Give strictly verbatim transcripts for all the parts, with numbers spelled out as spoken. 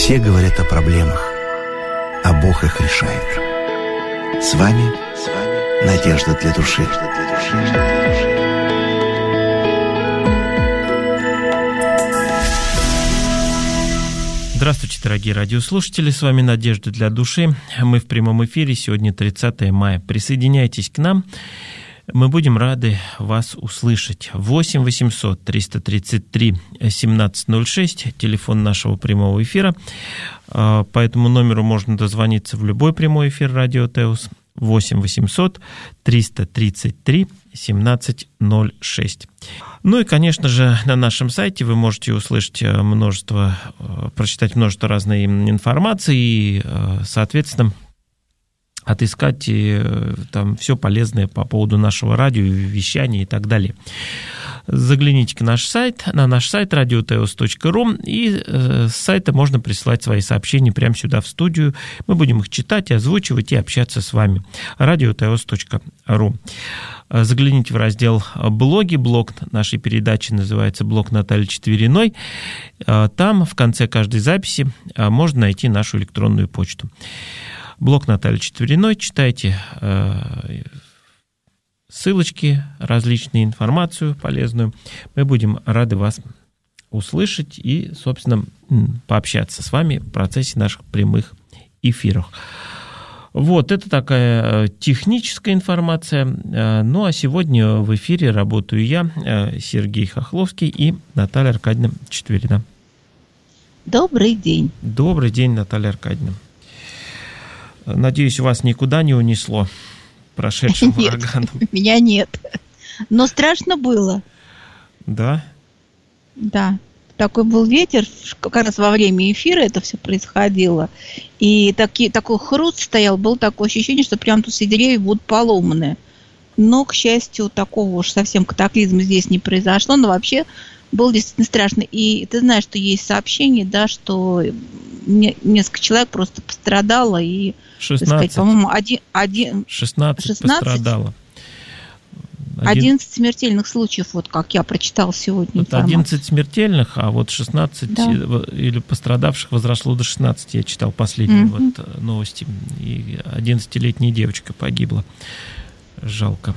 Все говорят о проблемах, а Бог их решает. С вами, с вами Надежда для души. Здравствуйте, дорогие радиослушатели, с вами Надежда для души. Мы в прямом эфире, сегодня тридцатое мая. Присоединяйтесь к нам, мы будем рады вас услышать. восемь восемьсот триста тридцать три семнадцать ноль шесть, телефон нашего прямого эфира. По этому номеру можно дозвониться в любой прямой эфир Радио Теос. восемь восемьсот триста тридцать три семнадцать ноль шесть. Ну и, конечно же, на нашем сайте вы можете услышать множество, прочитать множество разной информации и, соответственно, отыскать там все полезное по поводу нашего радио, вещания и так далее. Загляните на наш сайт, на наш сайт радиотеос точка ру, и с сайта можно присылать свои сообщения прямо сюда в студию. Мы будем их читать, озвучивать и общаться с вами. радиотеос точка ру. Загляните в раздел «Блоги». Блог нашей передачи называется «Блог Натальи Четвериной». Там в конце каждой записи можно найти нашу электронную почту. Блог Натальи Четвериной. Читайте ссылочки, различную информацию полезную. Мы будем рады вас услышать и, собственно, пообщаться с вами в процессе наших прямых эфиров. Вот, это такая техническая информация. Ну, а сегодня в эфире работаю я, Сергей Хохловский и Наталья Аркадьевна Четверина. Добрый день. Добрый день, Наталья Аркадьевна. Надеюсь, вас никуда не унесло прошедшим нет, ураганом. Меня нет. Но страшно было. Да? Да. Такой был ветер, как раз во время эфира это все происходило. И таки, такой хруст стоял, было такое ощущение, что прям тут все деревья будут поломаны. Но, к счастью, такого уж совсем катаклизма здесь не произошло. Но вообще было действительно страшно. И ты знаешь, что есть сообщение, да, что несколько человек просто пострадало. И, шестнадцать. Так сказать, по-моему, один, один, шестнадцать, шестнадцать пострадало. одиннадцать смертельных случаев, вот как я прочитал сегодня вот информацию. одиннадцать смертельных, а вот шестнадцать да. или пострадавших возросло до шестнадцати. Я читал последние mm-hmm. вот новости. И одиннадцатилетняя девочка погибла. Жалко.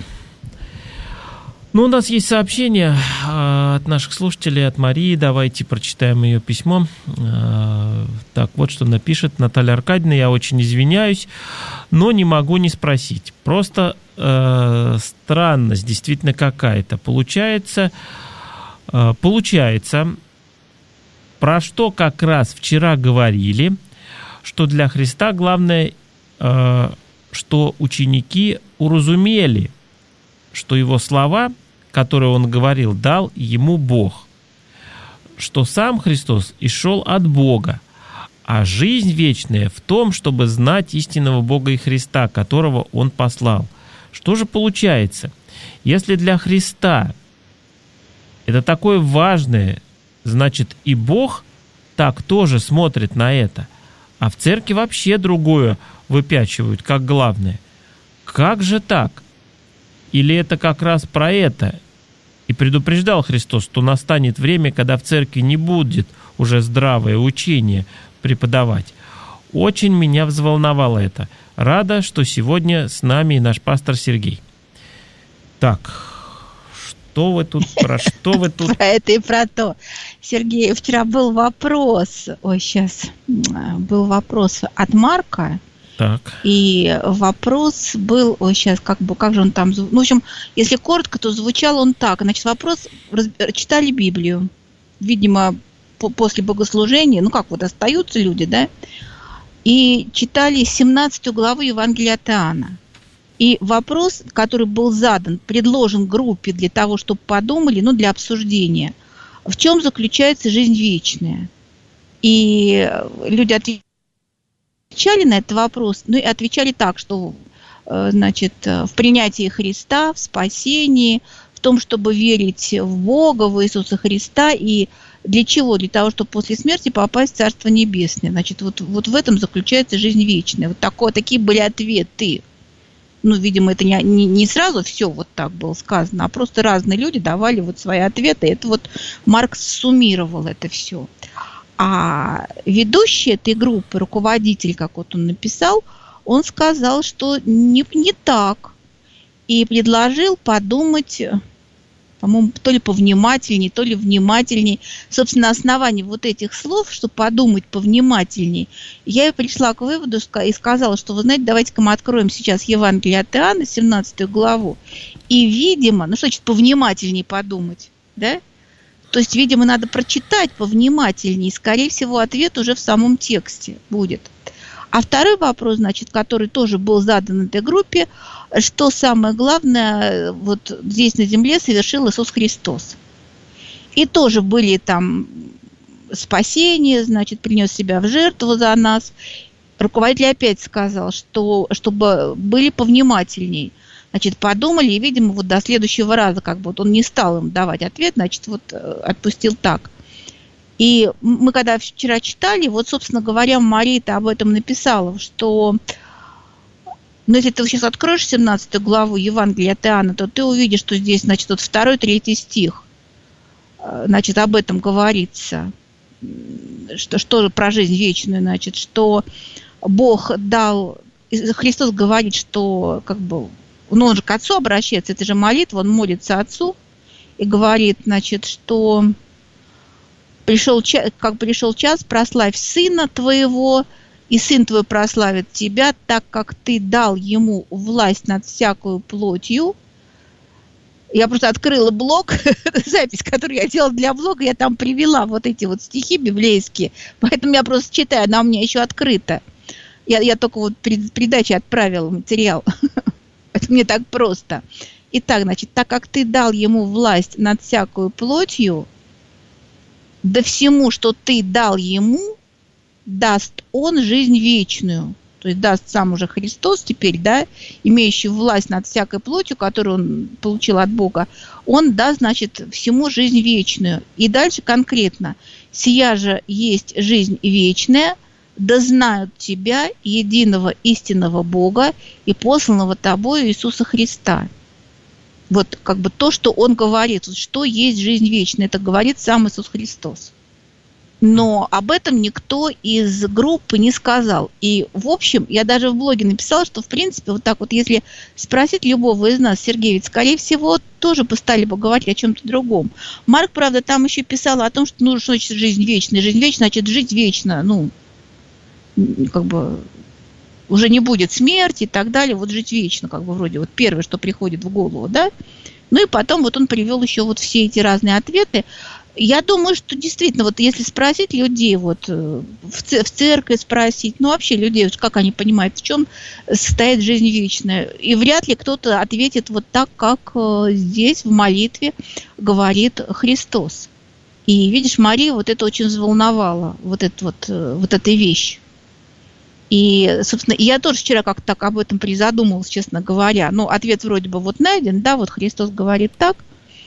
Ну, у нас есть сообщение от наших слушателей, от Марии. Давайте прочитаем ее письмо. Так, вот что напишет Наталья Аркадьевна. Я очень извиняюсь, но не могу не спросить. Просто э, странность действительно какая-то. Получается, э, получается, про что как раз вчера говорили, что для Христа главное, э, что ученики уразумели, что его слова, которые он говорил, дал ему Бог, что сам Христос и шел от Бога, а жизнь вечная в том, чтобы знать истинного Бога и Христа, которого он послал. Что же получается? Если для Христа это такое важное, значит и Бог так тоже смотрит на это, а в церкви вообще другое выпячивают как главное. Как же так? Или это как раз про это? И предупреждал Христос, что настанет время, когда в церкви не будет уже здравое учение преподавать. Очень меня взволновало это. Рада, что сегодня с нами и наш пастор Сергей. Так, что вы тут, про что вы тут? Про это и про то. Сергей, вчера был вопрос, ой, сейчас, был вопрос от Марка. Так. И вопрос был, ой, сейчас, как бы, как же он там, ну, в общем, если коротко, то звучал он так. Значит, вопрос, читали Библию, видимо, по- после богослужения, ну, как вот остаются люди, да, и читали семнадцатую главу Евангелия от Иоанна. И вопрос, который был задан, предложен группе для того, чтобы подумали, ну, для обсуждения, в чем заключается жизнь вечная. И люди ответили, отвечали на этот вопрос, ну и отвечали так, что, значит, в принятии Христа, в спасении, в том, чтобы верить в Бога, в Иисуса Христа, и для чего? Для того, чтобы после смерти попасть в Царство Небесное. Значит, вот, вот в этом заключается жизнь вечная. Вот такое, такие были ответы. Ну, видимо, это не, не, не сразу все вот так было сказано, а просто разные люди давали вот свои ответы. Это вот Маркс суммировал это все. А ведущий этой группы, руководитель, как вот он написал, он сказал, что не, не так. И предложил подумать, по-моему, то ли повнимательней, то ли внимательней. Собственно, на основании вот этих слов, что подумать повнимательней, я и пришла к выводу и сказала, что, вы знаете, давайте-ка мы откроем сейчас Евангелие от Иоанна, семнадцатую главу, и, видимо, ну что значит повнимательней подумать, да? То есть, видимо, надо прочитать повнимательней, и, скорее всего, ответ уже в самом тексте будет. А второй вопрос, значит, который тоже был задан этой группе, что самое главное вот здесь на земле совершил Иисус Христос. И тоже были там спасения, значит, принес себя в жертву за нас. Руководитель опять сказал, что чтобы были повнимательней. Значит, подумали, и, видимо, вот до следующего раза, как бы вот он не стал им давать ответ, значит, вот отпустил так. И мы когда вчера читали, вот, собственно говоря, Мария-то об этом написала, что, ну, если ты сейчас откроешь семнадцатую главу Евангелия от Иоанна, то ты увидишь, что здесь, значит, вот второй, третий стих, значит, об этом говорится, что, что про жизнь вечную, значит, что Бог дал, Христос говорит, что, как бы, ну, он же к Отцу обращается, это же молитва, он молится Отцу и говорит, значит, что пришел час, как пришел час, прославь Сына Твоего, и Сын Твой прославит Тебя, так как Ты дал Ему власть над всякую плотью. Я просто открыла блог, запись, которую я делала для блога, я там привела вот эти вот стихи библейские, поэтому я просто читаю, она у меня еще открыта. Я, я только вот при передаче отправила материал. Это мне так просто. Итак, значит, так как Ты дал Ему власть над всякую плотью, да всему, что Ты дал Ему, даст Он жизнь вечную. То есть даст сам уже Христос теперь, да, имеющий власть над всякой плотью, которую Он получил от Бога, Он даст, значит, всему жизнь вечную. И дальше конкретно. «Сия же есть жизнь вечная, да знают Тебя, единого истинного Бога и посланного Тобою Иисуса Христа». Вот как бы то, что он говорит, что есть жизнь вечная, это говорит сам Иисус Христос. Но об этом никто из группы не сказал. И, в общем, я даже в блоге написала, что, в принципе, вот так вот, если спросить любого из нас, Сергей, ведь, скорее всего, тоже бы стали бы говорить о чем-то другом. Марк, правда, там еще писал о том, что, ну, что значит жизнь вечная. Жизнь вечная, значит, жить вечно, ну, как бы... уже не будет смерти и так далее, вот жить вечно, как бы вроде вот первое, что приходит в голову, да. Ну и потом вот он привел еще вот все эти разные ответы. Я думаю, что действительно, вот если спросить людей, вот в церкви спросить, ну вообще людей, как они понимают, в чем состоит жизнь вечная, и вряд ли кто-то ответит вот так, как здесь в молитве говорит Христос. И видишь, Мария вот это очень взволновала, вот, это вот, вот эта вещь. И, собственно, я тоже вчера как-то так об этом призадумалась, честно говоря. Ну, ответ вроде бы вот найден, да, вот Христос говорит так,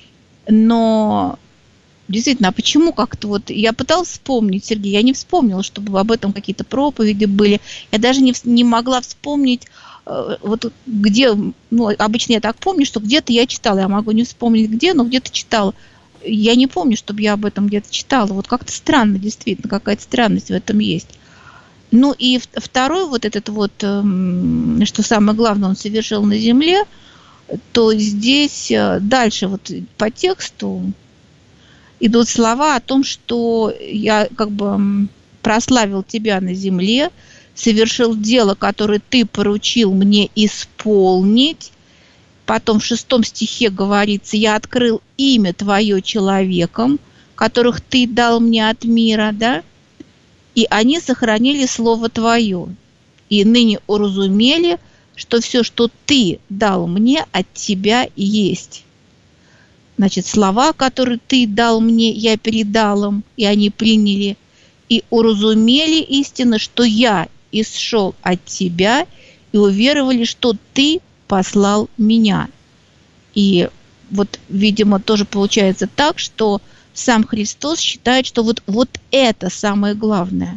но действительно, а почему как-то вот... Я пыталась вспомнить, Сергей, я не вспомнила, чтобы об этом какие-то проповеди были. Я даже не, не могла вспомнить, э, вот где... Ну, обычно я так помню, что где-то я читала, я могу не вспомнить где, но где-то читала. Я не помню, чтобы я об этом где-то читала. Вот как-то странно, действительно, какая-то странность в этом есть. Ну и второй вот этот вот, что самое главное, он совершил на земле, то здесь дальше вот по тексту идут слова о том, что я как бы прославил тебя на земле, совершил дело, которое ты поручил мне исполнить. Потом в шестом стихе говорится, я открыл имя твое человеком, которых ты дал мне от мира, да? И они сохранили слово твое, и ныне уразумели, что все, что ты дал мне, от тебя есть. Значит, слова, которые ты дал мне, я передал им, и они приняли, и уразумели истинно, что я исшел от тебя, и уверовали, что ты послал меня. И вот, видимо, тоже получается так, что сам Христос считает, что вот, вот это самое главное.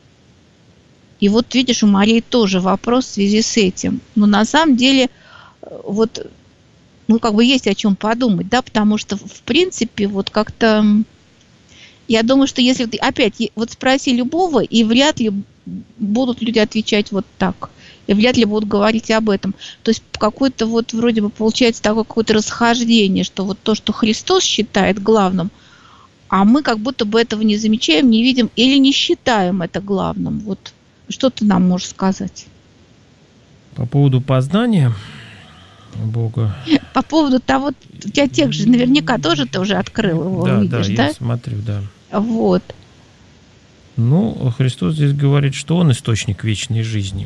И вот, видишь, у Марии тоже вопрос в связи с этим. Но на самом деле, вот, ну, как бы есть о чем подумать, да, потому что, в принципе, вот как-то Я думаю, что если ты опять вот спроси любого, и вряд ли будут люди отвечать вот так. И вряд ли будут говорить об этом. То есть какое-то вот вроде бы получается такое какое-то расхождение, что вот то, что Христос считает главным, а мы как будто бы этого не замечаем, не видим или не считаем это главным. Вот что ты нам можешь сказать? По поводу познания Бога. По поводу того, у тебя текст же наверняка тоже ты уже открыл его, да, видишь, да? да? Я смотрю, да. Вот. Ну, Христос здесь говорит, что Он источник вечной жизни.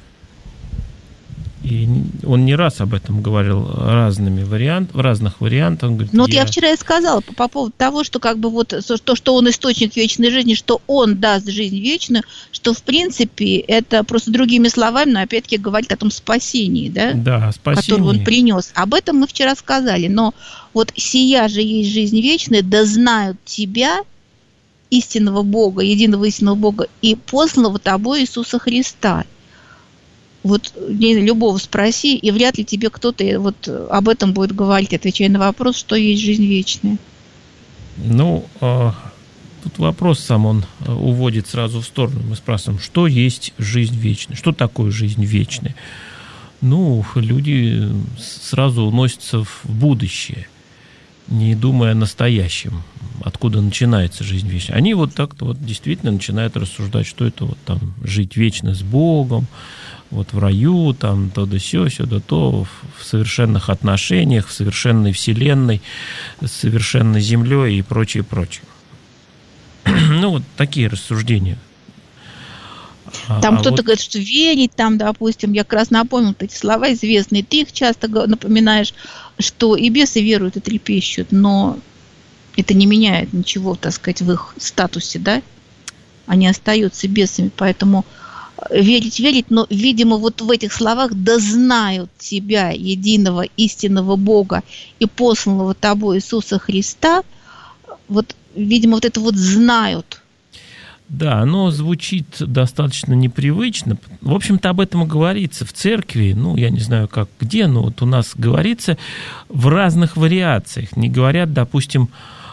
И Он не раз об этом говорил разными вариант, в разных вариантах. Он говорит, ну, вот я... я вчера и сказала по, по поводу того, что как бы вот то, что Он источник вечной жизни, что Он даст жизнь вечную, что в принципе это просто другими словами, но опять-таки говорит о том спасении, да? Да, спасение. Которое Он принес. Об этом мы вчера сказали. Но вот сия же есть жизнь вечная, да знают Тебя, истинного Бога, единого истинного Бога, и посланного Тобой Иисуса Христа. Вот любого спроси, и вряд ли тебе кто-то вот об этом будет говорить, отвечая на вопрос, что есть жизнь вечная. Ну, тут вопрос сам, он уводит сразу в сторону. Мы спрашиваем, что есть жизнь вечная? Что такое жизнь вечная? Ну, люди сразу уносятся в будущее, не думая о настоящем, откуда начинается жизнь вечная. Они вот так-то вот действительно начинают рассуждать, что это вот там жить вечно с Богом, вот в раю, там, то да сё, сё да то, в совершенных отношениях, в совершенной вселенной, с совершенной землей и прочее, прочее. Ну, вот такие рассуждения. Там а кто-то вот... говорит, что верить, там, допустим, я как раз напомнил эти слова известные, ты их часто напоминаешь, что и бесы веруют и трепещут, но это не меняет ничего, так сказать, в их статусе, да? Они остаются бесами, поэтому верить, верить, но, видимо, вот в этих словах «да знают Тебя, единого истинного Бога и посланного Тобой Иисуса Христа», вот, видимо, вот это вот «знают». Да, оно звучит достаточно непривычно. В общем-то, об этом и говорится в церкви. Ну, я не знаю, как где, но вот у нас говорится в разных вариациях. Не говорят, допустим,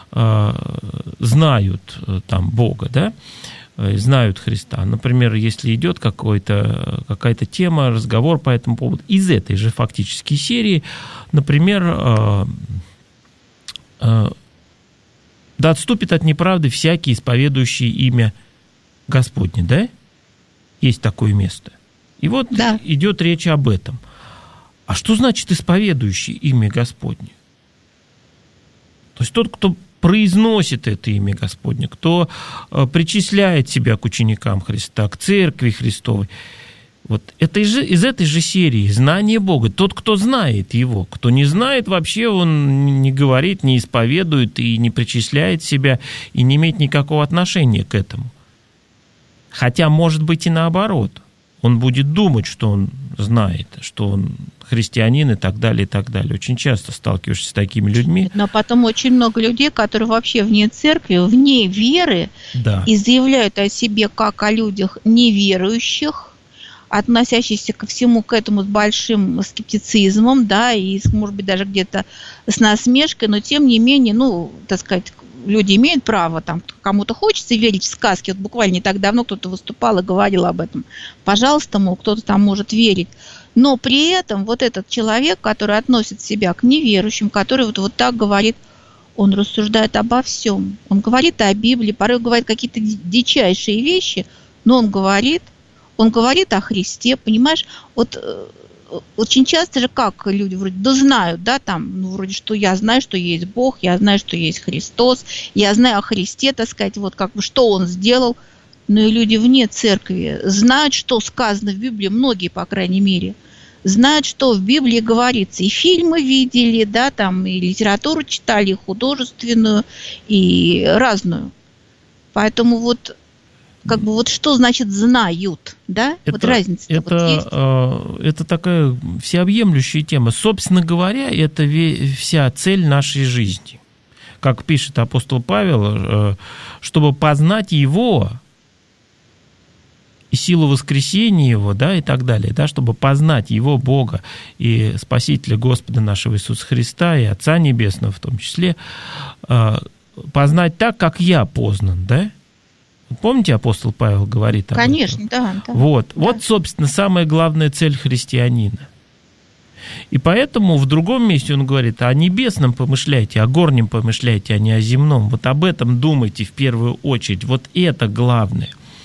знают там Бога, да, знают Христа. Например, если идет какой-то, какая-то тема, разговор по этому поводу, из этой же фактически серии, например, да отступит от неправды всякий, исповедующий имя Господне, да? Есть такое место. И вот да. Идет речь об этом. А что значит исповедующий имя Господне? То есть тот, кто произносит это имя Господне, кто причисляет себя к ученикам Христа, к церкви Христовой. Вот это из, из этой же серии «Знание Бога». Тот, кто знает Его. Кто не знает, вообще он не говорит, не исповедует и не причисляет себя, и не имеет никакого отношения к этому. Хотя, может быть, и наоборот. Он будет думать, что он знает, что он христианин и так далее, и так далее. Очень часто сталкиваешься с такими людьми. Но потом очень много людей, которые вообще вне церкви, вне веры, да. И заявляют о себе как о людях неверующих, относящийся ко всему к этому с большим скептицизмом, да, и, может быть, даже где-то с насмешкой, но, тем не менее, ну, так сказать, люди имеют право, там, кому-то хочется верить в сказки, вот буквально не так давно кто-то выступал и говорил об этом, пожалуйста, мол, кто-то там может верить, но при этом вот этот человек, который относит себя к неверующим, который вот, вот так говорит, он рассуждает обо всем, он говорит о Библии, порой говорит какие-то дичайшие вещи, но он говорит, Он говорит о Христе, понимаешь, вот э, очень часто же как люди вроде, да знают, да, там, ну, вроде, что я знаю, что есть Бог, я знаю, что есть Христос, я знаю о Христе, так сказать, вот как бы, что Он сделал, но и люди вне церкви знают, что сказано в Библии, многие, по крайней мере, знают, что в Библии говорится, и фильмы видели, да, там, и литературу читали, и художественную, и разную, поэтому вот как бы вот что значит знают, да? Это, вот разница это, вот есть. Э, это такая всеобъемлющая тема. Собственно говоря, это вся цель нашей жизни. Как пишет апостол Павел, э, чтобы познать Его и силу воскресения Его, да, и так далее, да, чтобы познать Его, Бога и Спасителя Господа нашего Иисуса Христа и Отца Небесного в том числе, э, познать так, как я познан, да? Помните, апостол Павел говорит об Конечно, этом? да, да. Вот, да. вот, собственно, самая главная цель христианина. И поэтому в другом месте он говорит: о небесном помышляйте, о горнем помышляйте, а не о земном. Вот об этом думайте в первую очередь. Вот это главное.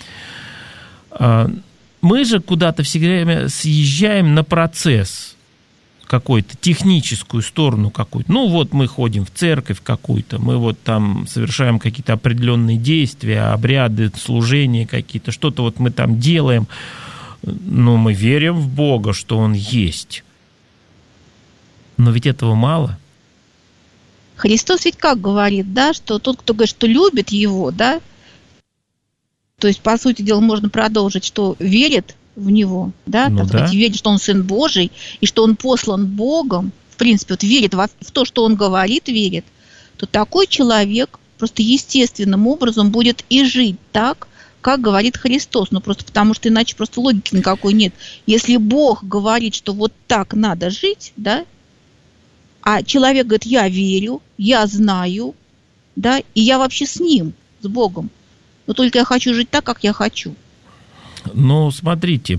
Мы же куда-то все время съезжаем на процесс какой-то, техническую сторону какую-то. Ну вот мы ходим в церковь какую-то, мы вот там совершаем какие-то определенные действия, обряды, служения какие-то, что-то вот мы там делаем, но мы верим в Бога, что Он есть. Но ведь этого мало. Христос ведь как говорит, да, что тот, кто говорит, что любит Его, да, то есть, по сути дела, можно продолжить, что верит в Него, да, ну так да. сказать, верит, что Он Сын Божий, и что Он послан Богом, в принципе, вот верит во, в то, что Он говорит, верит, то такой человек просто естественным образом будет и жить так, как говорит Христос, ну просто потому что иначе просто логики никакой нет. Если Бог говорит, что вот так надо жить, да, а человек говорит: я верю, я знаю, да, и я вообще с Ним, с Богом, но только я хочу жить так, как я хочу. Ну, смотрите,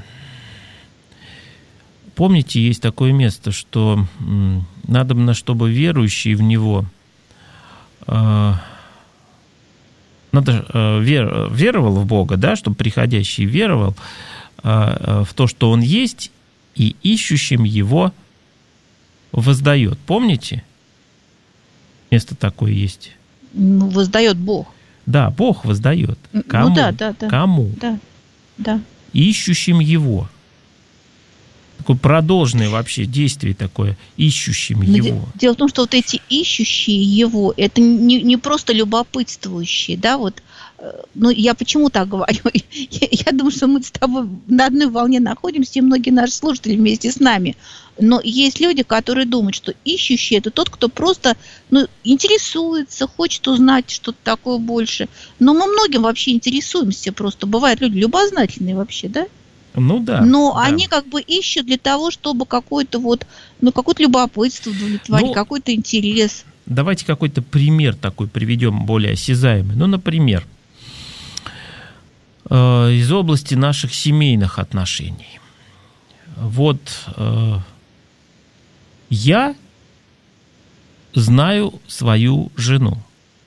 помните, есть такое место, что надобно, чтобы верующий в Него, э, надо, э, вер, веровал в Бога, да, чтобы приходящий веровал э, в то, что Он есть, и ищущим Его воздает. Помните? Место такое есть. Ну, воздает Бог. Да, Бог воздает. Кому? Ну да, да, да. Кому? Да, да. Ищущим Его. Такое продолженное вообще действие такое, ищущим Но Его. Дело в том, что вот эти ищущие Его, это не, не просто любопытствующие, да, вот. Ну, я почему так говорю? Я, я думаю, что мы с тобой на одной волне находимся, и многие наши слушатели вместе с нами. Но есть люди, которые думают, что ищущий – это тот, кто просто, ну, интересуется, хочет узнать что-то такое больше. Но мы многим вообще интересуемся просто. Бывают люди любознательные вообще, да? Ну да. Но да. они как бы ищут для того, чтобы какое-то вот, ну, какое-то любопытство удовлетворить, ну, какой-то интерес. Давайте какой-то пример такой приведем, более осязаемый. Ну, например, э, из области наших семейных отношений. Вот э, я знаю свою жену.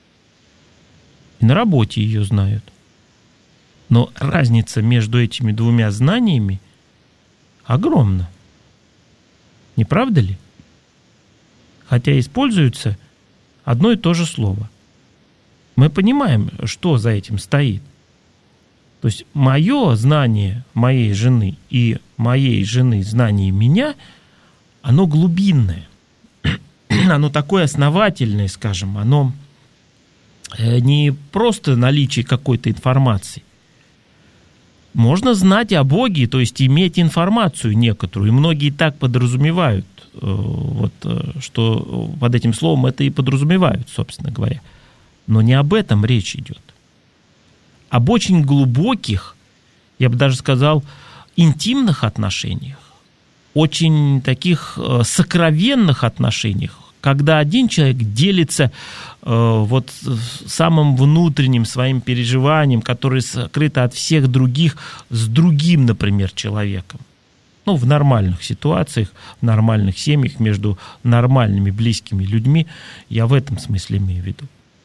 И на работе ее знают. Но разница между этими двумя знаниями огромна. Не правда ли? Хотя используется одно и то же слово. Мы понимаем, что за этим стоит. То есть мое знание моей жены и моей жены знание меня, оно глубинное. Оно такое основательное, скажем. Оно не просто наличие какой-то информации. Можно знать о Боге, то есть иметь информацию некоторую. И многие так подразумевают, вот, что под этим словом это и подразумевают, собственно говоря. Но не об этом речь идет. Об очень глубоких, я бы даже сказал, интимных отношениях, очень таких сокровенных отношениях, когда один человек делится э, вот самым внутренним своим переживанием, которое скрыто от всех других, с другим, например, человеком. Ну, в нормальных ситуациях, в нормальных семьях, между нормальными близкими людьми, я в этом смысле имею в виду.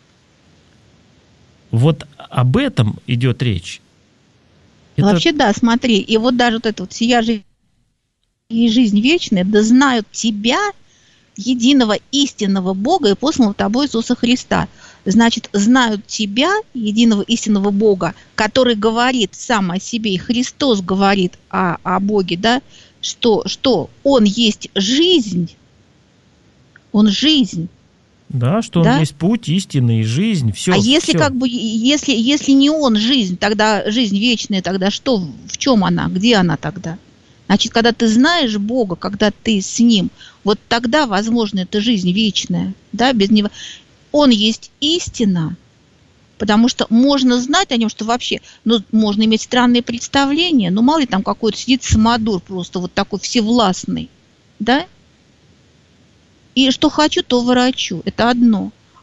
Вот об этом идет речь. Это... Вообще, да, смотри, и вот даже вот это вот «сия жизнь и жизнь вечная, да знают тебя, единого истинного Бога и посланного тобой Иисуса Христа». Значит, знают тебя, единого истинного Бога, который говорит сам о себе, и Христос говорит о, о Боге, да, что, что Он есть жизнь, Он жизнь. Да, что Он да? есть путь, истина и жизнь, все. А если все. как бы, если, если не Он жизнь, тогда жизнь вечная, тогда что, в чем она, где она тогда? Значит, когда ты знаешь Бога, когда ты с Ним, вот тогда, возможно, это жизнь вечная, да, без Него. Он есть истина, потому что можно знать о Нем, что вообще, ну, можно иметь странные представления, ну, мало ли там какой-то сидит самодур просто вот такой всевластный, да, и что хочу, то ворочу, это одно.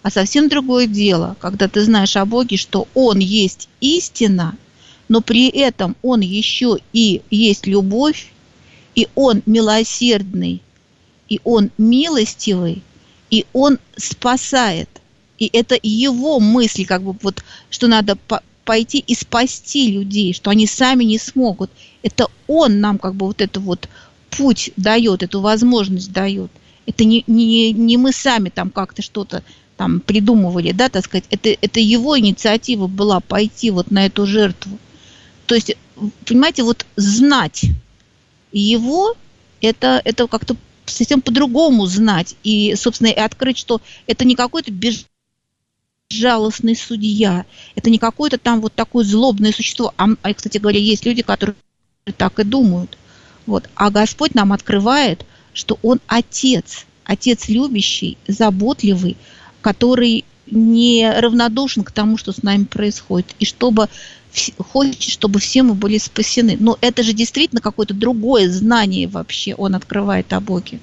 А совсем другое дело, когда ты знаешь о Боге, что Он есть истина, но при этом Он еще и есть любовь, и Он милосердный, и Он милостивый, и Он спасает. И это Его мысли, как бы вот, что надо по- пойти и спасти людей, что они сами не смогут. Это Он нам как бы вот это вот путь дает, эту возможность дает. Это не, не, не мы сами там как-то что-то там придумывали, да, так сказать. Это, это Его инициатива была пойти вот на эту жертву. То есть, понимаете, вот знать Его, это, это как-то совсем по-другому знать. И, собственно, и открыть, что это не какой-то безжалостный судья, это не какое-то там вот такое злобное существо. А, а, кстати говоря, есть люди, которые так и думают. Вот. А Господь нам открывает, что Он Отец, Отец любящий, заботливый, который не равнодушен к тому, что с нами происходит, и чтобы хочет, чтобы все мы были спасены. Но это же действительно какое-то другое знание вообще Он открывает о Боге.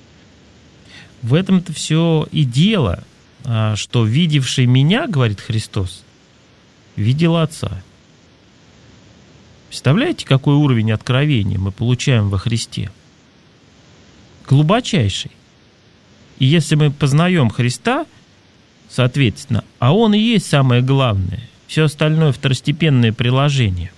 В этом-то все и дело, что видевший меня, говорит Христос, видел Отца. Представляете, какой уровень откровения мы получаем во Христе? Глубочайший. И если мы познаем Христа, соответственно, а Он и есть самое главное, все остальное второстепенное приложение.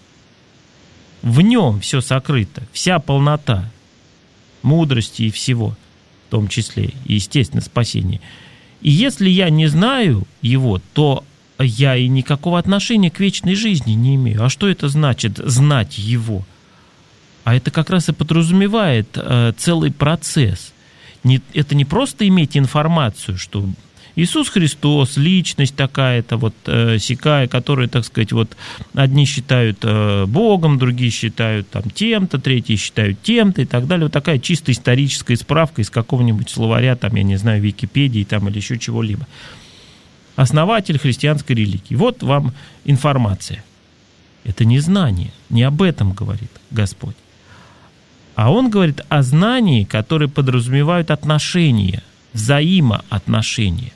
В Нем все сокрыто, вся полнота мудрости и всего, в том числе и, естественно, спасения. И если я не знаю Его, то я и никакого отношения к вечной жизни не имею. А что это значит знать Его? А это как раз и подразумевает э, целый процесс. Не, это не просто иметь информацию, что Иисус Христос, личность такая-то, вот э, сякая, которую, так сказать, вот одни считают э, Богом, другие считают там тем-то, третьи считают тем-то и так далее. Вот такая чисто историческая справка из какого-нибудь словаря, там, я не знаю, Википедии там, или еще чего-либо. Основатель христианской религии. Вот вам информация. Это не знание, не об этом говорит Господь. А Он говорит о знании, которые подразумевают отношения, взаимоотношения.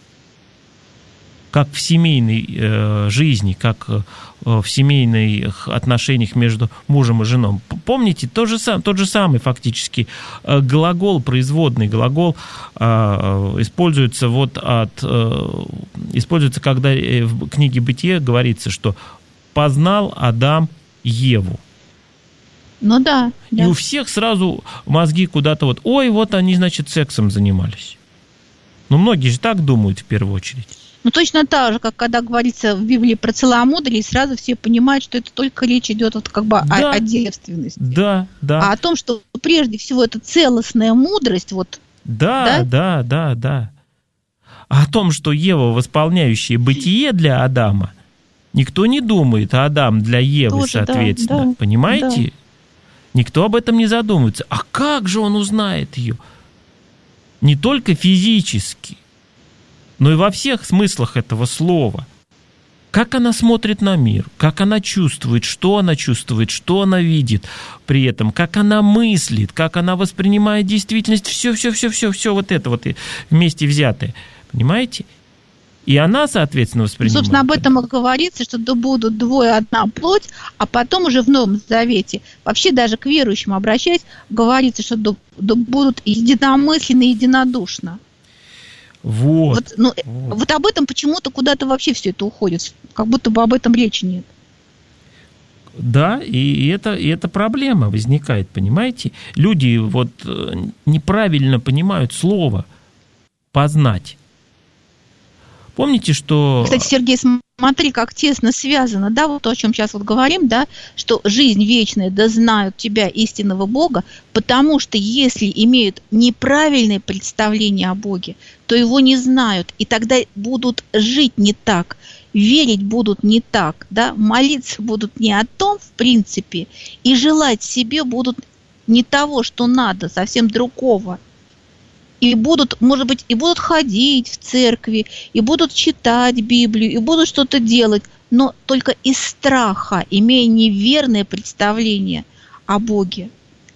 Как в семейной э, жизни, как э, в семейных отношениях между мужем и женой. Помните, тот же, сам, тот же самый фактически э, глагол, производный глагол э, используется, вот от, э, используется, когда в книге «Бытие» говорится, что «познал Адам Еву». Ну да, И да. у всех сразу мозги куда-то вот, ой, вот они, значит, сексом занимались. Ну, многие же так думают в первую очередь. Ну, точно так же, как когда говорится в Библии про целомудрие, сразу все понимают, что это только речь идет вот как бы Да. о, о девственности. Да, да. А о том, что прежде всего это целостная мудрость, вот. Да, да, да, да. А о том, что Ева, восполняющая бытие для Адама, никто не думает, а Адам для Евы, Тоже, да, соответственно. да, Понимаете? да. Никто об этом не задумывается. А как же он узнает ее? Не только физически, но и во всех смыслах этого слова. Как она смотрит на мир, как она чувствует, что она чувствует, что она видит при этом, как она мыслит, как она воспринимает действительность, все-все-все-все-все вот это вот вместе взятое. Понимаете? И она, соответственно, воспринимает. Ну, собственно, об этом и говорится, что да будут двое одна плоть, а потом уже в Новом Завете, вообще даже к верующим обращаясь, говорится, что да, да будут единомысленно и единодушно. Вот. Вот, ну, вот. вот об этом почему-то куда-то вообще все это уходит, как будто бы об этом речи нет. Да, и это, и это проблема возникает, понимаете? Люди вот неправильно понимают слово «познать». Помните, что... Кстати, Сергей, смотри, как тесно связано, да, вот то, о чем сейчас вот говорим, да, что жизнь вечная, да знают тебя, истинного Бога, потому что если имеют неправильное представление о Боге, то его не знают, и тогда будут жить не так, верить будут не так, да, молиться будут не о том, в принципе, и желать себе будут не того, что надо, совсем другого. И будут, может быть, и будут ходить в церкви, и будут читать Библию, и будут что-то делать, но только из страха, имея неверное представление о Боге.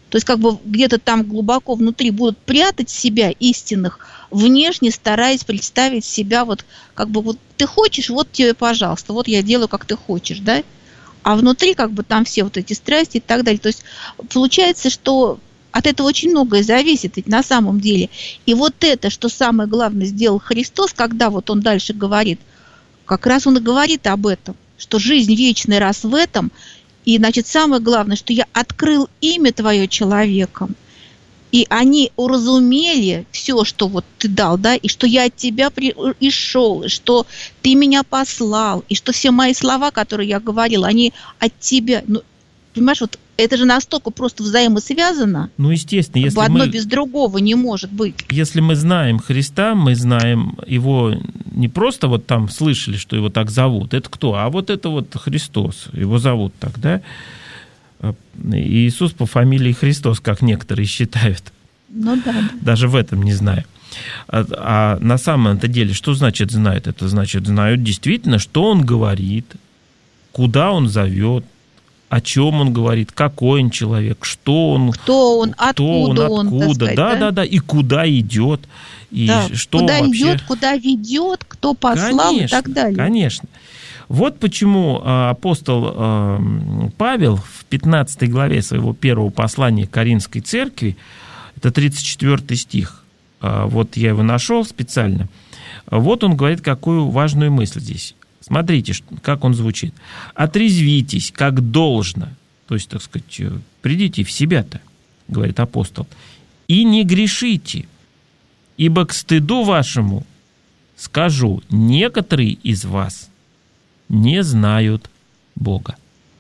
То есть как бы где-то там глубоко внутри будут прятать себя истинных, внешне стараясь представить себя вот как бы вот ты хочешь, вот тебе, пожалуйста, вот я делаю, как ты хочешь, да? А внутри как бы там все вот эти страсти и так далее. То есть получается, что от этого очень многое зависит ведь на самом деле. И вот это, что самое главное сделал Христос, когда вот он дальше говорит, как раз он и говорит об этом, что жизнь вечная раз в этом. И, значит, самое главное, что я открыл имя Твое человеком, и они уразумели все, что вот Ты дал, да, и что я от Тебя при... и шел, и что Ты меня послал, и что все мои слова, которые я говорила, они от Тебя. Ну, понимаешь, вот это же настолько просто взаимосвязано. Ну, естественно, если одно мы, без другого не может быть. Если мы знаем Христа, мы знаем Его не просто вот там слышали, что Его так зовут. Это кто? А вот это вот Христос. Его зовут так, да? Иисус по фамилии Христос, как некоторые считают. Ну да. да. Даже в этом не знаю. А, а на самом-то деле, что значит знают? Это значит, знают действительно, что Он говорит, куда Он зовет, о чем он говорит, какой он человек, что он, кто он, кто откуда он, откуда, он сказать, да, да? да, да, и куда идет, и да, что куда вообще... идет, куда ведет, кто послал, конечно, и так далее. Конечно. Вот почему апостол Павел в пятнадцатой главе своего первого послания к Коринфской церкви, это тридцать четвёртый стих, вот я его нашел специально, вот он говорит, какую важную мысль здесь. Смотрите, как он звучит. «Отрезвитесь, как должно». То есть, так сказать, придите в себя-то, говорит апостол. «И не грешите, ибо к стыду вашему скажу, некоторые из вас не знают Бога».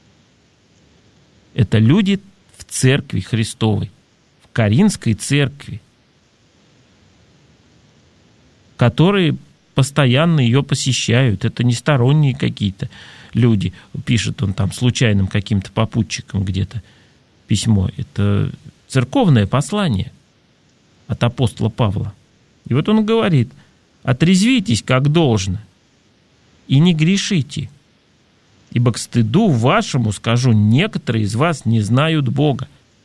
Это люди в церкви Христовой, в Коринфской церкви, которые постоянно ее посещают. Это не сторонние какие-то люди. Пишет он там случайным каким-то попутчикам где-то письмо. Это церковное послание от апостола Павла. И вот он говорит: «Отрезвитесь, как должно, и не грешите, ибо к стыду вашему скажу, некоторые из вас не знают Бога».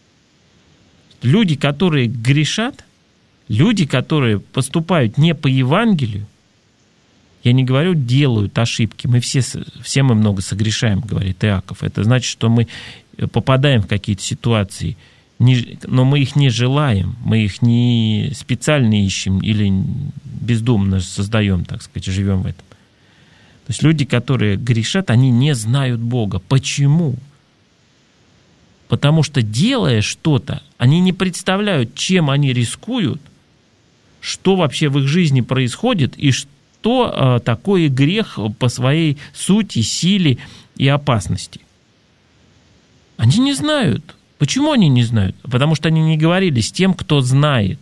Люди, которые грешат, люди, которые поступают не по Евангелию, я не говорю, делают ошибки. Мы все, все мы много согрешаем, говорит Иаков. Это значит, что мы попадаем в какие-то ситуации, но мы их не желаем, мы их не специально ищем или бездумно создаем, так сказать, живем в этом. То есть люди, которые грешат, они не знают Бога. Почему? Потому что, делая что-то, они не представляют, чем они рискуют, что вообще в их жизни происходит и что Что такое грех по своей сути, силе и опасности. Они не знают. Почему они не знают? Потому что они не говорили с тем, кто знает.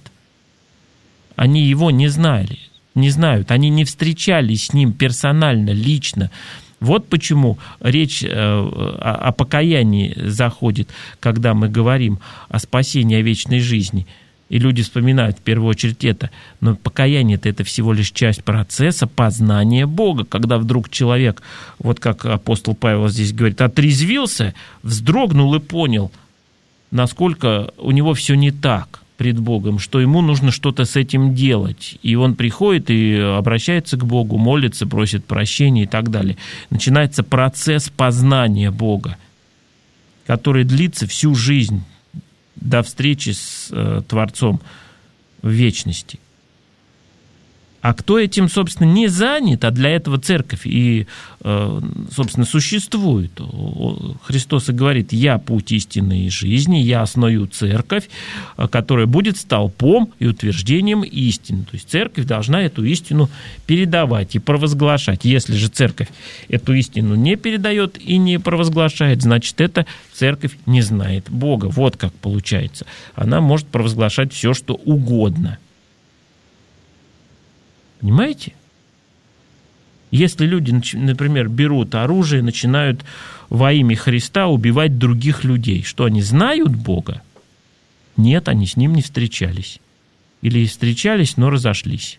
Они его не знали, не знают. Они не встречались с ним персонально, лично. Вот почему речь о покаянии заходит, когда мы говорим о спасении, о вечной жизни. И люди вспоминают в первую очередь это. Но покаяние – это всего лишь часть процесса познания Бога. Когда вдруг человек, вот как апостол Павел здесь говорит, отрезвился, вздрогнул и понял, насколько у него все не так пред Богом, что ему нужно что-то с этим делать. И он приходит и обращается к Богу, молится, просит прощения и так далее. Начинается процесс познания Бога, который длится всю жизнь, до встречи с э, Творцом в вечности. А кто этим, собственно, не занят, а для этого церковь и, э, собственно, существует. Христос и говорит: «Я путь истины и жизни, я основаю церковь, которая будет столпом и утверждением истины». То есть церковь должна эту истину передавать и провозглашать. Если же церковь эту истину не передает и не провозглашает, значит, эта церковь не знает Бога. Вот как получается. Она может провозглашать все, что угодно. Понимаете? Если люди, например, берут оружие и начинают во имя Христа убивать других людей, что они знают Бога? Нет, они с ним не встречались. Или встречались, но разошлись.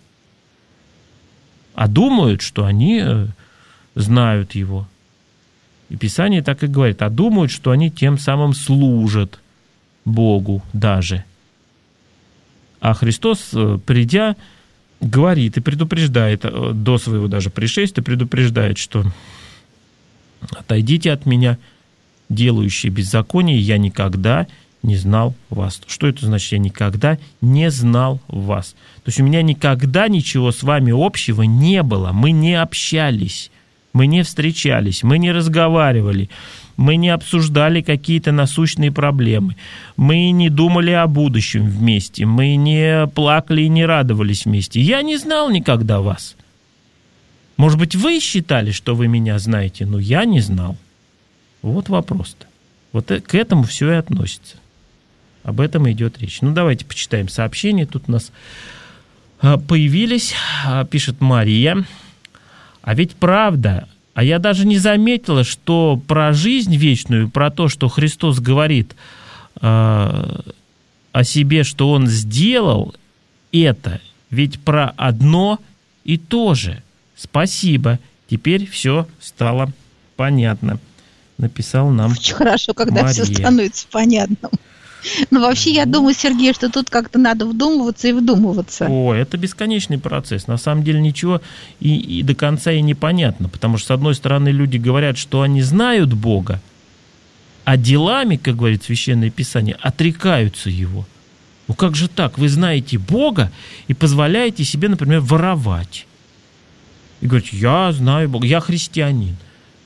А думают, что они знают Его. И Писание так и говорит. А думают, что они тем самым служат Богу даже. А Христос, придя, говорит и предупреждает, до своего даже пришествия предупреждает, что «Отойдите от меня, делающие беззаконие, я никогда не знал вас». Что это значит? Я никогда не знал вас. То есть у меня никогда ничего с вами общего не было. Мы не общались, мы не встречались, мы не разговаривали, мы не обсуждали какие-то насущные проблемы, мы не думали о будущем вместе, мы не плакали и не радовались вместе. Я не знал никогда вас. Может быть, вы считали, что вы меня знаете, но я не знал. Вот вопрос-то. Вот к этому все и относится. Об этом идет речь. Ну, давайте почитаем сообщения. Тут у нас появились, пишет Мария. А ведь правда, а я даже не заметила, что про жизнь вечную, про то, что Христос говорит э, о себе, что Он сделал это, ведь про одно и то же. Спасибо. Теперь все стало понятно. Написал нам Очень хорошо, когда Мария. Все становится понятным. Но вообще, я думаю, Сергей, что тут как-то надо вдумываться и вдумываться. О, это бесконечный процесс. На самом деле ничего и, и до конца и не понятно. Потому что, с одной стороны, люди говорят, что они знают Бога, а делами, как говорит Священное Писание, отрекаются Его. Ну как же так? Вы знаете Бога и позволяете себе, например, воровать. И говорите, я знаю Бога, я христианин.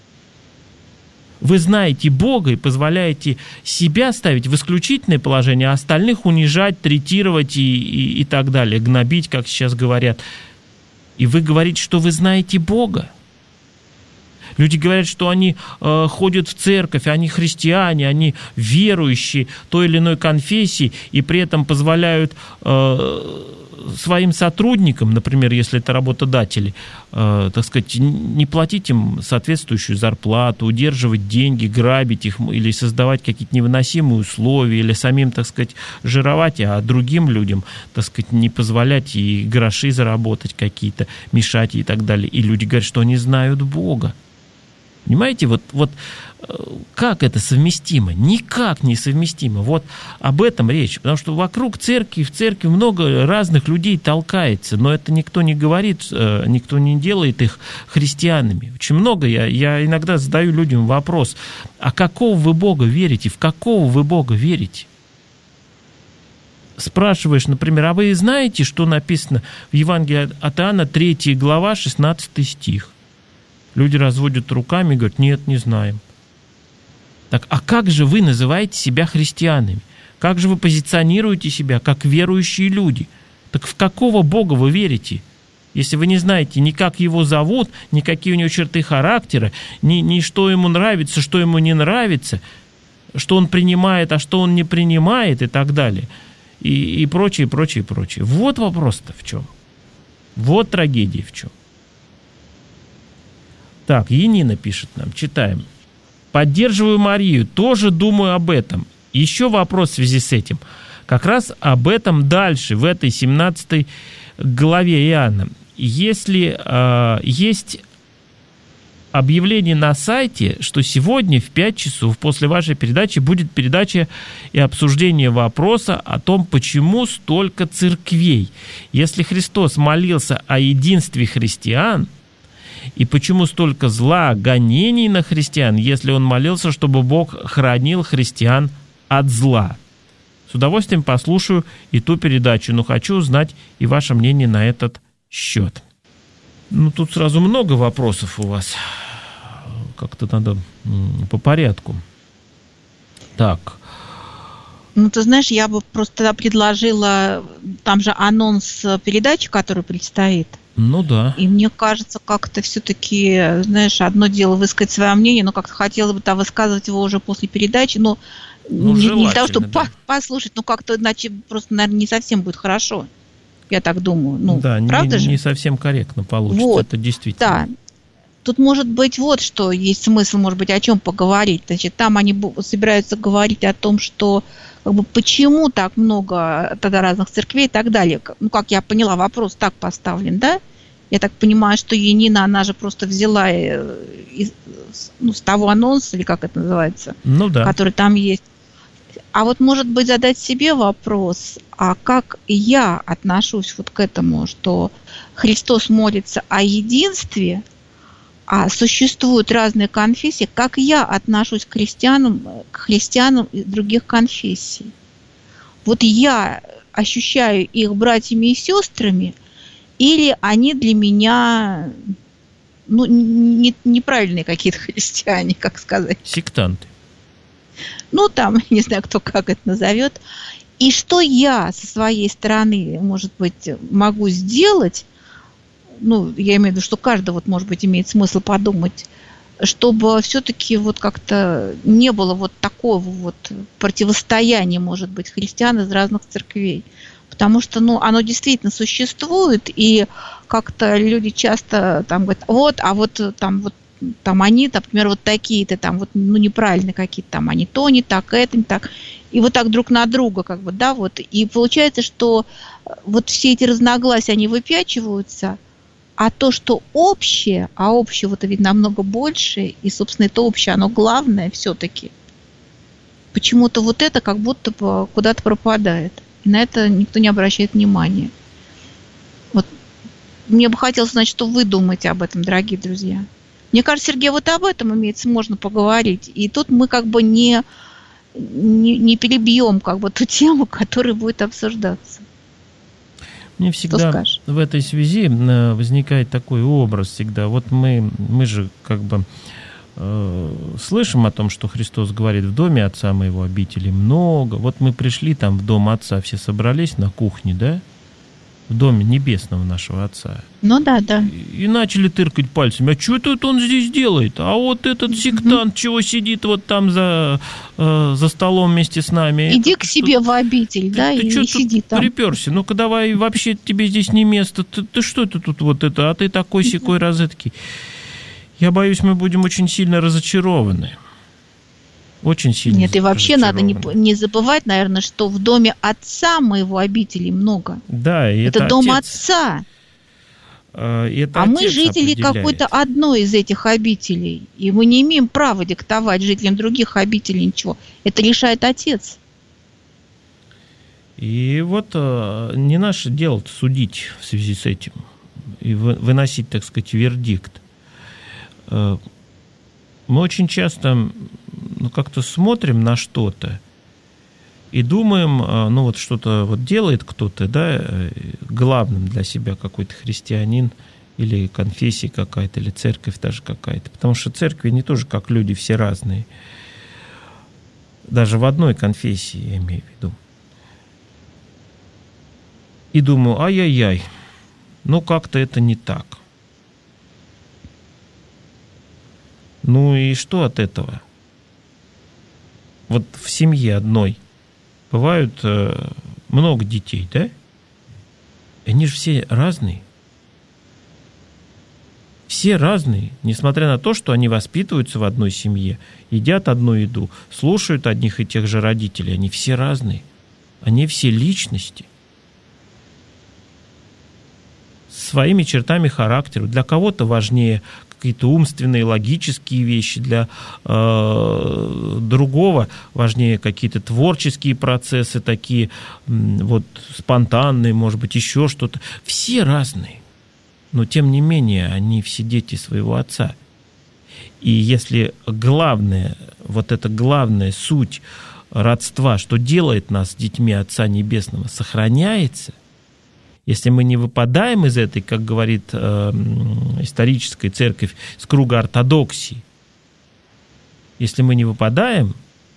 Вы знаете Бога и позволяете себя ставить в исключительное положение, а остальных унижать, третировать и, и, и так далее, гнобить, как сейчас говорят. И вы говорите, что вы знаете Бога. Люди говорят, что они э, ходят в церковь, они христиане, они верующие той или иной конфессии, и при этом позволяют э, своим сотрудникам, например, если это работодатели, э, так сказать, не платить им соответствующую зарплату, удерживать деньги, грабить их или создавать какие-то невыносимые условия, или самим, так сказать, жировать, а другим людям, так сказать, не позволять и гроши заработать какие-то, мешать и так далее. И люди говорят, что они знают Бога. Понимаете, вот, вот как это совместимо? Никак не совместимо. Вот об этом речь. Потому что вокруг церкви, в церкви много разных людей толкается, но это никто не говорит, никто не делает их христианами. Очень много. Я, я иногда задаю людям вопрос, а какого вы Бога верите? В какого вы Бога верите? Спрашиваешь, например, а вы знаете, что написано в Евангелии от Иоанна, третья глава, шестнадцатый стих? Люди разводят руками и говорят, нет, не знаем. Так, а как же вы называете себя христианами? Как же вы позиционируете себя как верующие люди? Так в какого Бога вы верите? Если вы не знаете ни как его зовут, ни какие у него черты характера, ни, ни что ему нравится, что ему не нравится, что он принимает, а что он не принимает и так далее. И, и прочее, прочее, прочее. Вот вопрос-то в чем. Вот трагедия в чем. Так, Енина пишет нам, читаем. Поддерживаю Марию, тоже думаю об этом. Еще вопрос в связи с этим. Как раз об этом дальше, в этой семнадцатой главе Иоанна. Если э, есть объявление на сайте, что сегодня в пять часов после вашей передачи будет передача и обсуждение вопроса о том, почему столько церквей. Если Христос молился о единстве христиан, и почему столько зла, гонений на христиан, если он молился, чтобы Бог хранил христиан от зла? С удовольствием послушаю и ту передачу, но хочу узнать и ваше мнение на этот счет. Ну, тут сразу много вопросов у вас. Как-то надо по порядку. Так. Ну, ты знаешь, я бы просто предложила, там же анонс передачи, которая предстоит. Ну да. И мне кажется, как-то все-таки, знаешь, одно дело высказать свое мнение, но как-то хотелось бы там высказывать его уже после передачи, но ну, не, не для того, чтобы да. по- послушать, ну как-то иначе просто, наверное, не совсем будет хорошо. Я так думаю. Ну, да, правда не, же? не совсем корректно получится, вот, это действительно. Да. Тут может быть вот что, есть смысл, может быть, о чем поговорить. Значит, там они собираются говорить о том, что как бы, почему так много тогда разных церквей и так далее. Ну, как я поняла, вопрос так поставлен, да? Я так понимаю, что Енина, она же просто взяла из, ну, с того анонса, или как это называется, ну, да. который там есть. А вот, может быть, задать себе вопрос, а как я отношусь вот к этому, что Христос молится о единстве, а существуют разные конфессии, как я отношусь к христианам, к христианам из других конфессий? Вот я ощущаю их братьями и сестрами, или они для меня, ну, не, неправильные какие-то христиане, как сказать? Сектанты. Ну, там, не знаю, кто как это назовет. И что я со своей стороны, может быть, могу сделать, ну, я имею в виду, что каждый, вот, может быть, имеет смысл подумать, чтобы все-таки вот как-то не было вот такого вот противостояния, может быть, христиан из разных церквей. Потому что, ну, оно действительно существует, и как-то люди часто там говорят, вот, а вот там вот там они, например, вот такие-то там вот, ну, неправильные какие-то там, они то не так, это не так. И вот так друг на друга, как бы, да, вот. И получается, что вот все эти разногласия, они выпячиваются, а то, что общее, а общего-то ведь намного больше, и, собственно, это общее, оно главное все-таки. Почему-то вот это как будто бы куда-то пропадает. И на это никто не обращает внимания. Вот мне бы хотелось знать, что вы думаете об этом, дорогие друзья. Мне кажется, Сергей, вот об этом имеется, можно поговорить. И тут мы как бы не, не, не перебьем как бы ту тему, которая будет обсуждаться. Мне всегда в этой связи возникает такой образ всегда. Вот мы, мы же как бы э, слышим о том, что Христос говорит, в доме Отца моего обителей много. Вот мы пришли там в дом Отца, все собрались на кухне, да? В доме небесного нашего Отца. Ну да, да. И, и начали тыркать пальцами. А что тут он здесь делает? А вот этот сектант, mm-hmm. чего сидит вот там за, э, за столом вместе с нами? Иди это, к себе что, в обитель, ты, да, ты, и, ты и сиди там. Приперся. Ну-ка давай, вообще тебе здесь не место. Ты, ты что это тут вот это? А ты такой-сякой mm-hmm. розеткий. Я боюсь, мы будем очень сильно разочарованы. Очень сильно. Нет, и вообще надо не, не забывать, наверное, что в доме Отца моего обителей много. Да, и это, это дом отец. Отца. А, это а мы жители какой-то одной из этих обителей. И мы не имеем права диктовать жителям других обителей ничего. Это решает Отец. И вот не наше дело судить в связи с этим. И выносить, так сказать, вердикт. Мы очень часто ну, как-то смотрим на что-то и думаем, ну вот что-то вот делает кто-то, да, главным для себя какой-то христианин или конфессия какая-то, или церковь даже какая-то. Потому что церкви не тоже как люди, все разные. Даже в одной конфессии, я имею в виду. И думаю, ай-яй-яй, ну как-то это не так. Ну и что от этого? Вот в семье одной бывают э, много детей, да? Они же все разные. Все разные, несмотря на то, что они воспитываются в одной семье, едят одну еду, слушают одних и тех же родителей. Они все разные. Они все личности. С своими чертами характера. Для кого-то важнее какие-то умственные, логические вещи, для э, другого важнее какие-то творческие процессы, такие вот спонтанные, может быть, еще что-то. Все разные, но тем не менее они все дети своего Отца. И если главное, вот эта главная суть родства, что делает нас детьми Отца Небесного, сохраняется, если мы не выпадаем из этой, как говорит э, историческая церковь, с круга ортодоксии, если мы не выпадаем,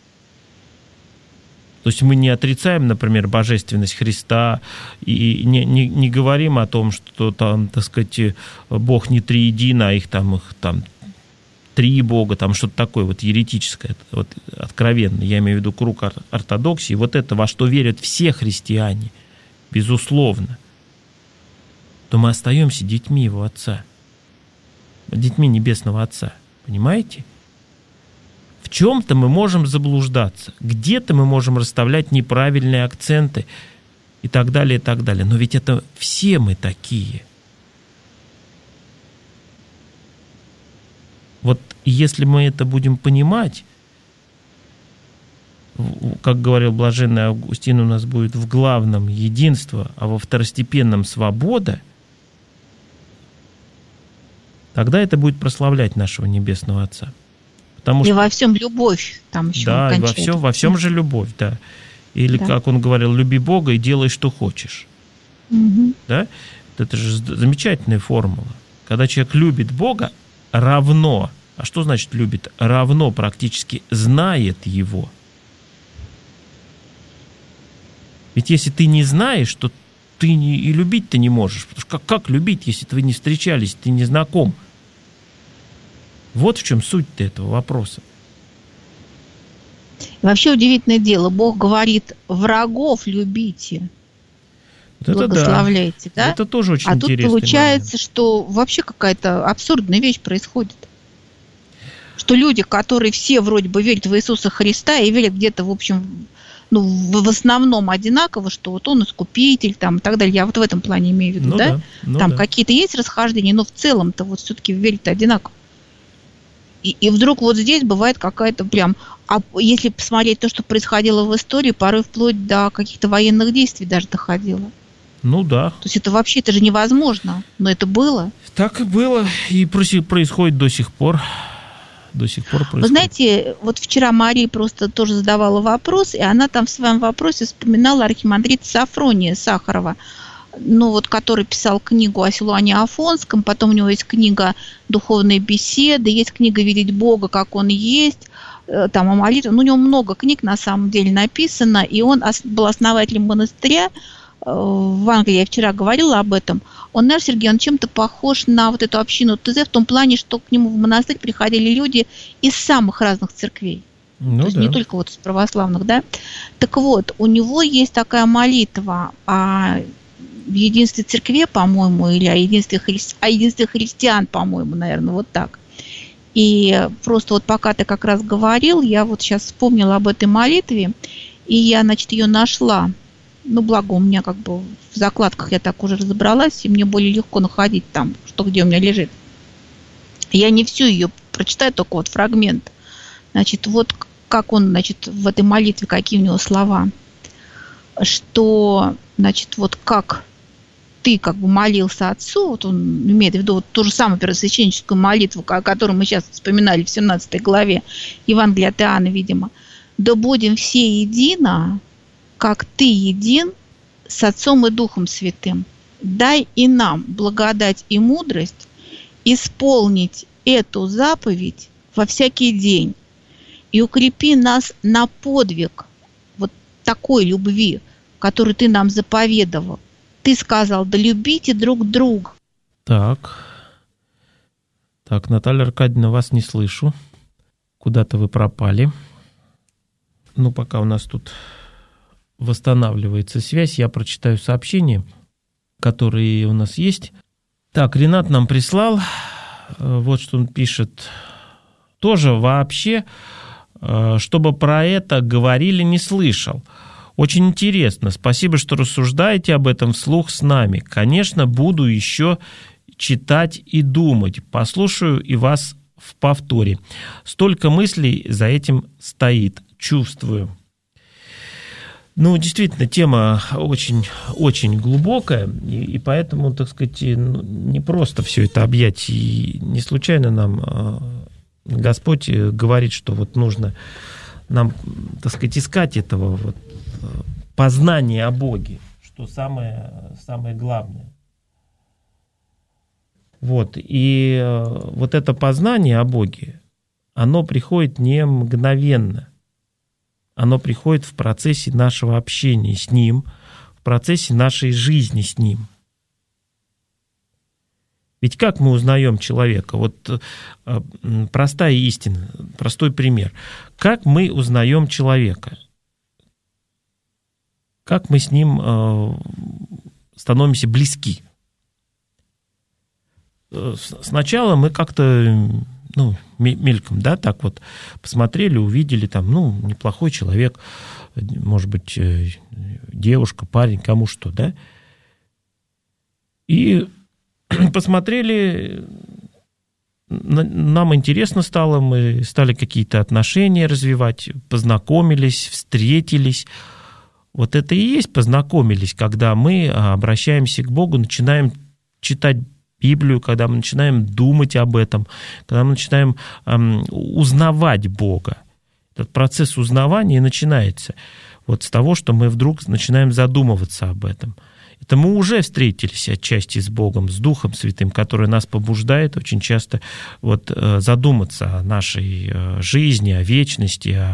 то есть мы не отрицаем, например, божественность Христа и не, не, не говорим о том, что там, так сказать, Бог не триедин, а их там, их там три Бога, там что-то такое вот еретическое, вот, откровенно, я имею в виду круг ортодоксии, вот это, во что верят все христиане, безусловно, то мы остаемся детьми Его Отца, детьми Небесного Отца. Понимаете? В чем-то мы можем заблуждаться, где-то мы можем расставлять неправильные акценты и так далее, и так далее. Но ведь это все мы такие. Вот если мы это будем понимать, как говорил блаженный Августин, у нас будет в главном единство, а во второстепенном свобода, тогда это будет прославлять нашего Небесного Отца. Потому и что, во всем любовь там еще. Да, и во всем, во всем же любовь, да. Или, да. как он говорил, люби Бога и делай, что хочешь. Угу. Да? Это же замечательная формула. Когда человек любит Бога, равно, а что значит любит? Равно практически знает Его. Ведь если ты не знаешь, то ты не, и любить-то не можешь. Потому что как, как любить, если вы не встречались, ты не знаком? Вот в чем суть-то этого вопроса. Вообще удивительное дело. Бог говорит, врагов любите, вот благословляйте. Да. Да? Это тоже очень а интересный тут получается, момент. Что вообще какая-то абсурдная вещь происходит. Что люди, которые все вроде бы верят в Иисуса Христа и верят где-то, в общем, ну, в основном одинаково, что вот он искупитель, там, и так далее. Я вот в этом плане имею в виду, ну да? да ну там да. какие-то есть расхождения, но в целом-то вот все-таки верят одинаково. И, и вдруг вот здесь бывает какая-то прям... А если посмотреть то, что происходило в истории, порой вплоть до каких-то военных действий даже доходило. Ну да. То есть это вообще, это же невозможно, но это было. Так и было, и происходит до сих пор. До сих пор происходит. Вы знаете, вот вчера Мария просто тоже задавала вопрос, и она там в своем вопросе вспоминала архимандрита Сафрония Сахарова, ну вот, который писал книгу о Силуане Афонском, потом у него есть книга «Духовные беседы», есть книга «Видеть Бога, как Он есть», там о молитве. Ну, у него много книг на самом деле написано, и он был основателем монастыря в Англии, я вчера говорила об этом. Он, наверное, Сергей, он чем-то похож на вот эту общину ТЗ в том плане, что к нему в монастырь приходили люди из самых разных церквей. Ну, то есть да. не только вот из православных, да. Так вот, у него есть такая молитва о единстве церкви, по-моему, или о единстве, хри... о единстве христиан, по-моему, наверное, вот так. И просто вот пока ты как раз говорил, я вот сейчас вспомнила об этой молитве, и я, значит, ее нашла. Ну, благо у меня как бы в закладках я так уже разобралась, и мне более легко находить там, что где у меня лежит. Я не всю ее прочитаю, только вот фрагмент. Значит, вот как он, значит, в этой молитве, какие у него слова. Что, значит, вот как ты как бы молился Отцу, вот он имеет в виду вот ту же самую первосвященническую молитву, о которой мы сейчас вспоминали в семнадцатой главе Евангелия от Иоанна, видимо. «Да будем все едино, как Ты един с Отцом и Духом Святым. Дай и нам благодать и мудрость исполнить эту заповедь во всякий день и укрепи нас на подвиг вот такой любви, которую Ты нам заповедовал. Ты сказал, да любите друг друга». Так. Так, Наталья Аркадьевна, вас не слышу. Куда-то вы пропали. Ну, пока у нас тут восстанавливается связь, я прочитаю сообщения, которые у нас есть. Так, Ренат нам прислал. Вот что он пишет. Тоже вообще, чтобы про это говорили, не слышал. Очень интересно. Спасибо, что рассуждаете об этом вслух с нами. Конечно, буду еще читать и думать. Послушаю и вас в повторе. Столько мыслей за этим стоит. Чувствую. Ну, действительно, тема очень, очень глубокая, и, и поэтому, так сказать, ну, не просто все это объять. И не случайно нам э, Господь говорит, что вот нужно нам, так сказать, искать этого вот познания о Боге, что самое, самое главное. Вот, и э, вот это познание о Боге, оно приходит не мгновенно. Оно приходит в процессе нашего общения с Ним, в процессе нашей жизни с Ним. Ведь как мы узнаем человека? Вот простая истина, простой пример. Как мы узнаем человека? Как мы с ним становимся близки? Сначала мы как-то... ну, мельком, да, так вот посмотрели, увидели, там, ну, неплохой человек, может быть, девушка, парень, кому что, да, и посмотрели, нам интересно стало, мы стали какие-то отношения развивать, познакомились, встретились. Вот это и есть познакомились, когда мы обращаемся к Богу, начинаем читать Библию, когда мы начинаем думать об этом, когда мы начинаем эм, узнавать Бога. Этот процесс узнавания и начинается вот с того, что мы вдруг начинаем задумываться об этом. Это мы уже встретились отчасти с Богом, с Духом Святым, который нас побуждает очень часто вот задуматься о нашей жизни, о вечности, о,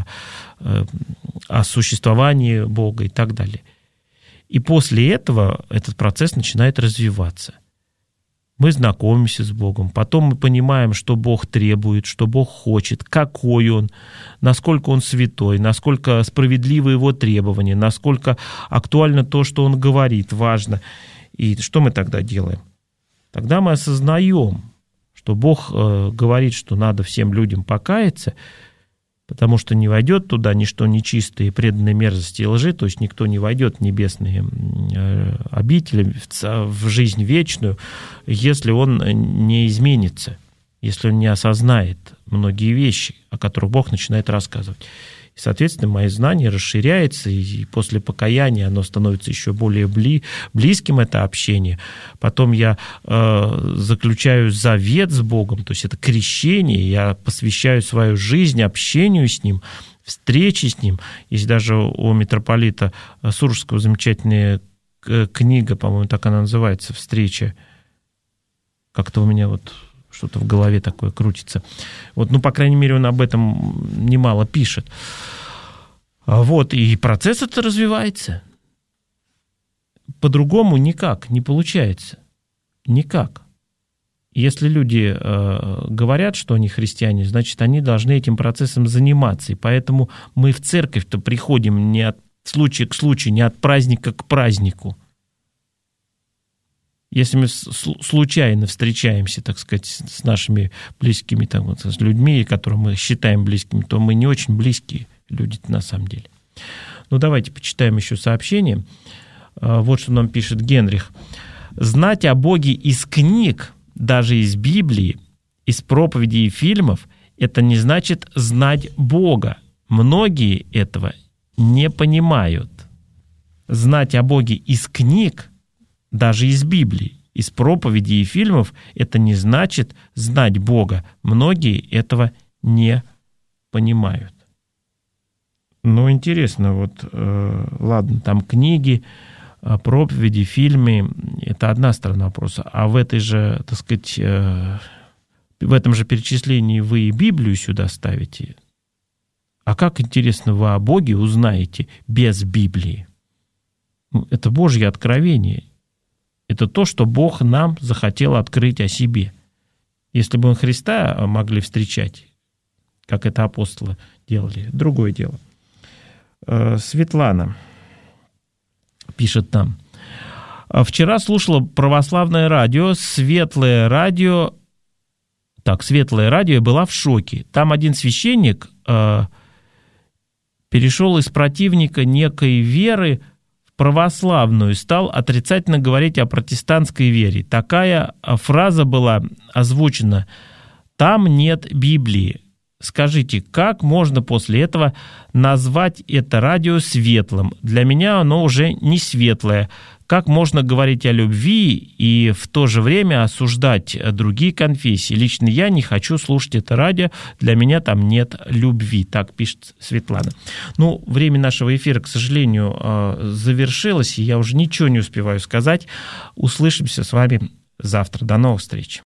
о существовании Бога и так далее. И после этого этот процесс начинает развиваться. Мы знакомимся с Богом, потом мы понимаем, что Бог требует, что Бог хочет, какой Он, насколько Он святой, насколько справедливы Его требования, насколько актуально то, что Он говорит, важно. И что мы тогда делаем? Тогда мы осознаем, что Бог говорит, что надо всем людям покаяться, потому что не войдет туда ничто нечистое, преданной мерзости и лжи, то есть никто не войдет в небесные обители, в жизнь вечную, если он не изменится, если он не осознает многие вещи, о которых Бог начинает рассказывать. И, соответственно, мое знание расширяется, и после покаяния оно становится еще более бли, близким, это общение. Потом я э, заключаю завет с Богом, то есть это крещение, я посвящаю свою жизнь общению с Ним, встрече с Ним. Есть даже у митрополита Суржского замечательная книга, по-моему, так она называется, «Встреча». Как-то у меня вот что-то в голове такое крутится. Вот, ну, по крайней мере, он об этом немало пишет. Вот, и процесс это развивается. По-другому никак не получается. Никак. Если люди э, говорят, что они христиане, значит, они должны этим процессом заниматься. И поэтому мы в церковь-то приходим не от случая к случаю, не от праздника к празднику. Если мы случайно встречаемся, так сказать, с нашими близкими, там, вот, с людьми, которых мы считаем близкими, то мы не очень близкие люди на самом деле. Ну, давайте почитаем еще сообщение. Вот что нам пишет Генрих. «Знать о Боге из книг, даже из Библии, из проповедей и фильмов, это не значит знать Бога. Многие этого не понимают. Знать о Боге из книг, даже из Библии, из проповедей и фильмов, это не значит знать Бога. Многие этого не понимают». Ну, интересно, вот, э, ладно, там книги, проповеди, фильмы, это одна сторона вопроса, а в этой же, так сказать, э, в этом же перечислении вы и Библию сюда ставите. А как, интересно, вы о Боге узнаете без Библии? Это Божье откровение. Это то, что Бог нам захотел открыть о себе. Если бы мы Христа могли встречать, как это апостолы делали, другое дело. Светлана пишет нам. «Вчера слушала православное радио, светлое радио, так, светлое радио, была в шоке. Там один священник э, перешел из противника некой веры в православную, стал отрицательно говорить о протестантской вере. Такая фраза была озвучена: «Там нет Библии». Скажите, как можно после этого назвать это радио светлым? Для меня оно уже не светлое. Как можно говорить о любви и в то же время осуждать другие конфессии? Лично я не хочу слушать это радио, для меня там нет любви. Так пишет Светлана. Ну, время нашего эфира, к сожалению, завершилось, и я уже ничего не успеваю сказать. Услышимся с вами завтра. До новых встреч.